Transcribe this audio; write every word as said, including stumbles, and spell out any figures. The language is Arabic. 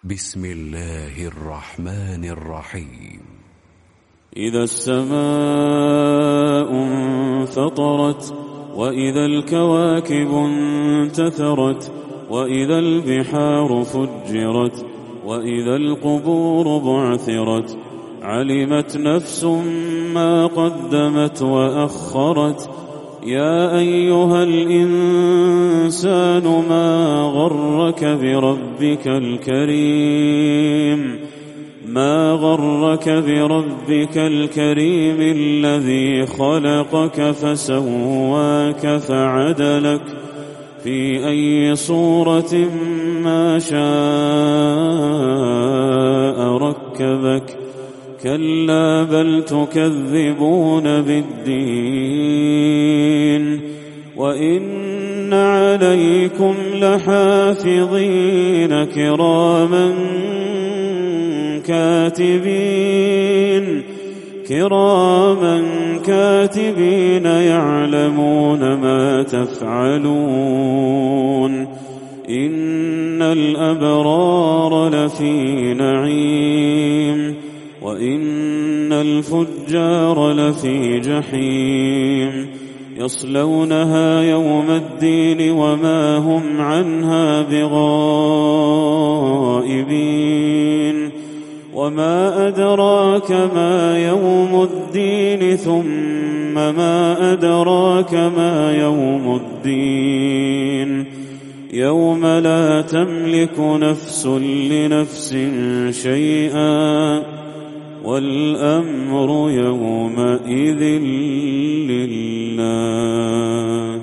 بسم الله الرحمن الرحيم. إذا السماء انفطرت، وإذا الكواكب انتثرت، وإذا البحار فجرت، وإذا القبور بعثرت، علمت نفس ما قدمت وأخرت. يا أيها الإنسان ما غرك بربك الكريم ما غرك بربك الكريم الذي خلقك فسواك فعدلك في أي صورة ما شاء ركبك. كلا بل تكذبون بالدين، وإن عليكم لحافظين كراما كاتبين كراما كاتبين يعلمون ما تفعلون. إن الأبرار لفي نعيم، وإن الفجار لفي جحيم، يصلونها يوم الدين وما هم عنها بغائبين. وما أدراك ما يوم الدين ثم ما أدراك ما يوم الدين يوم لا تملك نفس لنفس شيئا والأمر يومئذ لله.